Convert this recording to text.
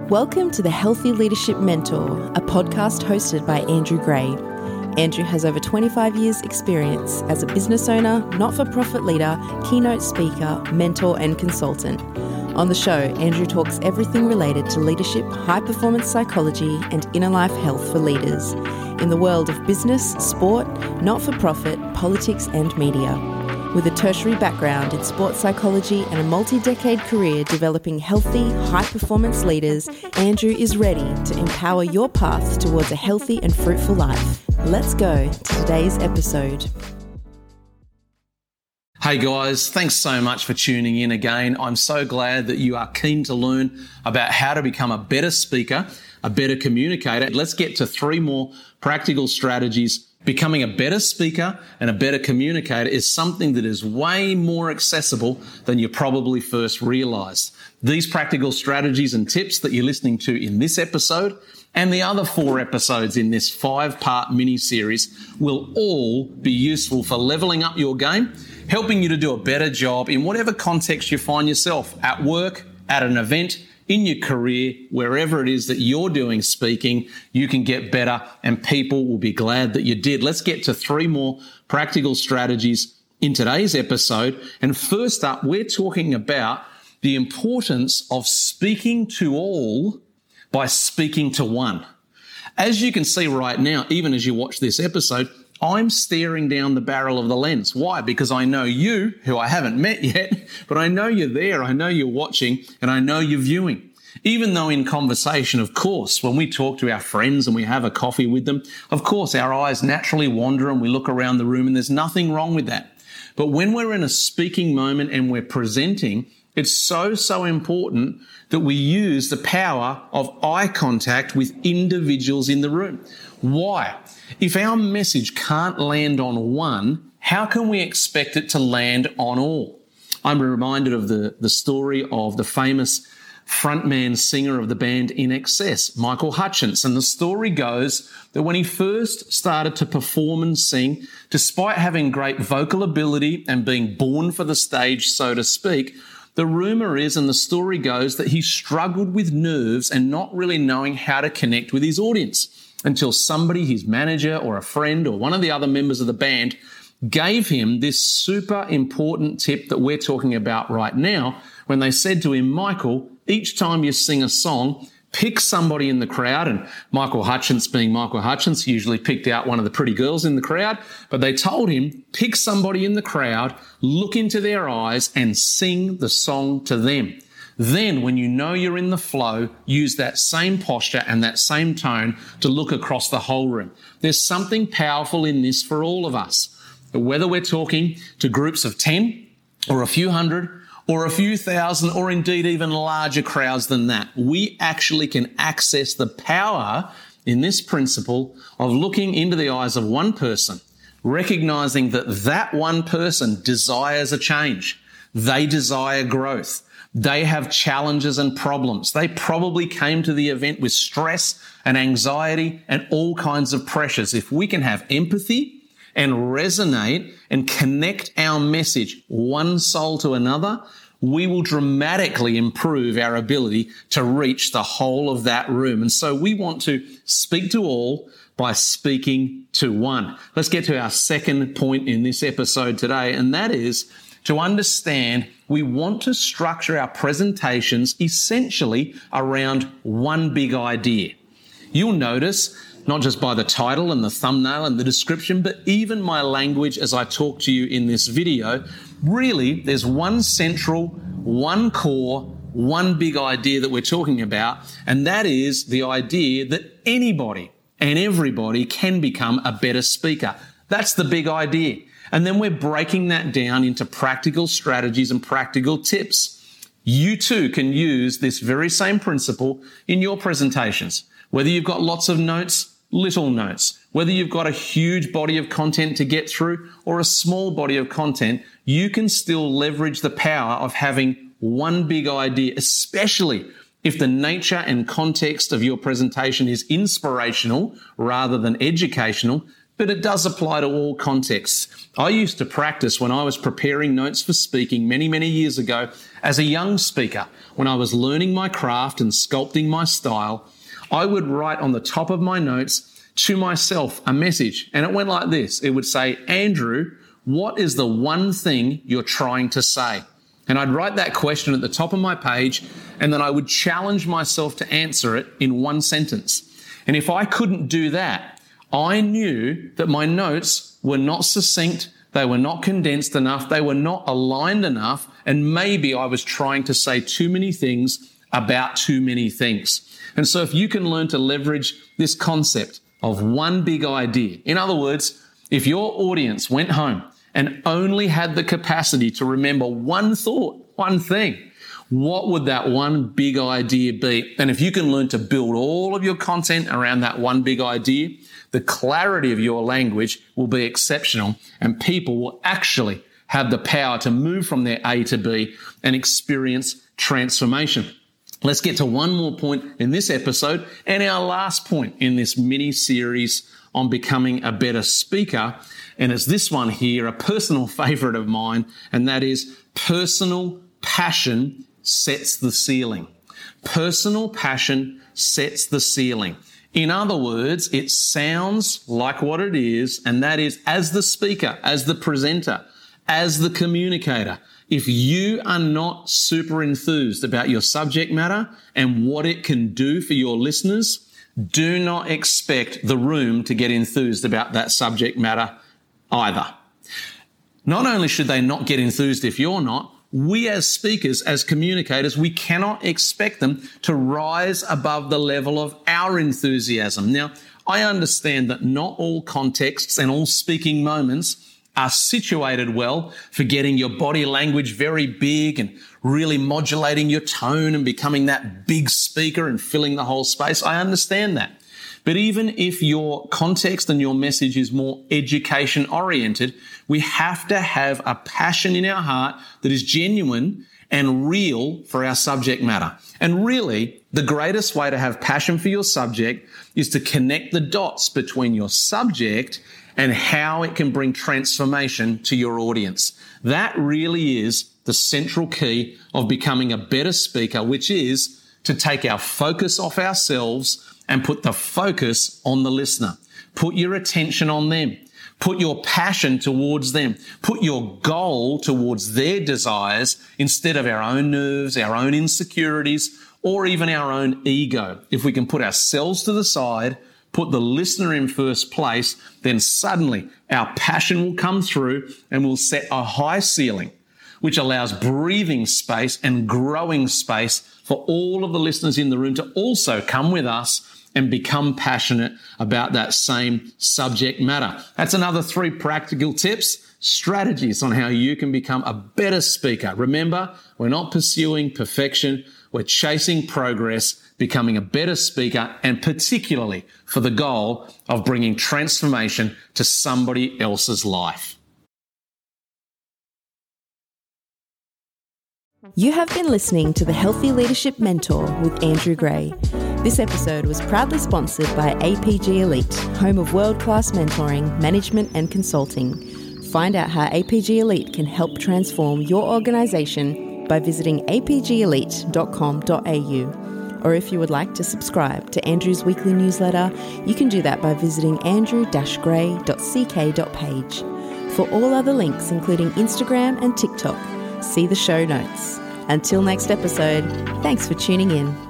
Welcome to the Healthy Leadership Mentor, a podcast hosted by Andrew Gray. Andrew has over 25 years' experience as a business owner, not-for-profit leader, keynote speaker, mentor and consultant. On the show, Andrew talks everything related to leadership, high-performance psychology and inner life health for leaders in the world of business, sport, not-for-profit, politics and media. With a tertiary background in sports psychology and a multi-decade career developing healthy, high-performance leaders, Andrew is ready to empower your path towards a healthy and fruitful life. Let's go to today's episode. Hey guys, thanks so much for tuning in again. I'm so glad that you are keen to learn about how to become a better speaker, a better communicator. Let's get to 3 more practical strategies. Becoming a better speaker and a better communicator is something that is way more accessible than you probably first realized. These practical strategies and tips that you're listening to in this episode and the other 4 episodes in this 5-part mini-series will all be useful for leveling up your game, helping you to do a better job in whatever context you find yourself, at work, at an event, in your career, wherever it is that you're doing speaking, you can get better and people will be glad that you did. Let's get to 3 more practical strategies in today's episode. And first up, we're talking about the importance of speaking to all by speaking to one. As you can see right now, even as you watch this episode, I'm staring down the barrel of the lens. Why? Because I know you, who I haven't met yet, but I know you're there, I know you're watching, and I know you're viewing. Even though in conversation, of course, when we talk to our friends and we have a coffee with them, of course, our eyes naturally wander and we look around the room and there's nothing wrong with that. But when we're in a speaking moment and we're presenting, it's so important that we use the power of eye contact with individuals in the room. Why? If our message can't land on one, how can we expect it to land on all? I'm reminded of the story of the famous frontman singer of the band INXS, Michael Hutchence. And the story goes that when he first started to perform and sing, despite having great vocal ability and being born for the stage, so to speak, the rumor is, and the story goes, that he struggled with nerves and not really knowing how to connect with his audience until somebody, his manager or a friend or one of the other members of the band, gave him this super important tip that we're talking about right now when they said to him, Michael, each time you sing a song, pick somebody in the crowd, and Michael Hutchence, being Michael Hutchence, usually picked out one of the pretty girls in the crowd, but they told him, pick somebody in the crowd, look into their eyes and sing the song to them. Then when you know you're in the flow, use that same posture and that same tone to look across the whole room. There's something powerful in this for all of us. Whether we're talking to groups of 10 or a few hundred or a few thousand or indeed even larger crowds than that, we actually can access the power in this principle of looking into the eyes of one person, recognizing that that one person desires a change. They desire growth. They have challenges and problems. They probably came to the event with stress and anxiety and all kinds of pressures. If we can have empathy and resonate and connect our message one soul to another, we will dramatically improve our ability to reach the whole of that room. And so we want to speak to all by speaking to one. Let's get to our second point in this episode today, and that is to understand we want to structure our presentations essentially around one big idea. You'll notice, not just by the title and the thumbnail and the description, but even my language as I talk to you in this video, really there's one central, one core, one big idea that we're talking about, and that is the idea that anybody and everybody can become a better speaker. That's the big idea. And then we're breaking that down into practical strategies and practical tips. You too can use this very same principle in your presentations. Whether you've got lots of notes, little notes, whether you've got a huge body of content to get through or a small body of content, you can still leverage the power of having one big idea, especially if the nature and context of your presentation is inspirational rather than educational. but it does apply to all contexts. I used to practice when I was preparing notes for speaking many, many years ago as a young speaker. When I was learning my craft and sculpting my style, I would write on the top of my notes to myself a message, and it went like this. It would say, Andrew, what is the one thing you're trying to say? And I'd write that question at the top of my page, and then I would challenge myself to answer it in one sentence. And if I couldn't do that, I knew that my notes were not succinct, they were not condensed enough, they were not aligned enough, and maybe I was trying to say too many things about too many things. And so if you can learn to leverage this concept of one big idea, in other words, if your audience went home and only had the capacity to remember one thought, one thing, what would that one big idea be? And if you can learn to build all of your content around that one big idea, the clarity of your language will be exceptional, and people will actually have the power to move from their A to B and experience transformation. Let's get to one more point in this episode and our last point in this mini series on becoming a better speaker. And it's this one here, a personal favorite of mine, and that is personal passion sets the ceiling. Personal passion sets the ceiling. In other words, it sounds like what it is, and that is, as the speaker, as the presenter, as the communicator, if you are not super enthused about your subject matter and what it can do for your listeners, do not expect the room to get enthused about that subject matter either. Not only should they not get enthused if you're not, we as speakers, as communicators, we cannot expect them to rise above the level of our enthusiasm. Now, I understand that not all contexts and all speaking moments are situated well for getting your body language very big and really modulating your tone and becoming that big speaker and filling the whole space. I understand that. But even if your context and your message is more education oriented, we have to have a passion in our heart that is genuine and real for our subject matter. And really, the greatest way to have passion for your subject is to connect the dots between your subject and how it can bring transformation to your audience. That really is the central key of becoming a better speaker, which is to take our focus off ourselves and put the focus on the listener. Put your attention on them. Put your passion towards them. Put your goal towards their desires instead of our own nerves, our own insecurities, or even our own ego. If we can put ourselves to the side, put the listener in first place, then suddenly our passion will come through and we'll set a high ceiling, which allows breathing space and growing space for all of the listeners in the room to also come with us and become passionate about that same subject matter. That's another 3 practical tips, strategies on how you can become a better speaker. Remember, we're not pursuing perfection. We're chasing progress, becoming a better speaker, and particularly for the goal of bringing transformation to somebody else's life. You have been listening to the Healthy Leadership Mentor with Andrew Gray. This episode was proudly sponsored by APG Elite, home of world-class mentoring, management and consulting. Find out how APG Elite can help transform your organisation by visiting apgelite.com.au. Or if you would like to subscribe to Andrew's weekly newsletter, you can do that by visiting andrew-gray.ck.page. For all other links, including Instagram and TikTok, see the show notes. Until next episode, thanks for tuning in.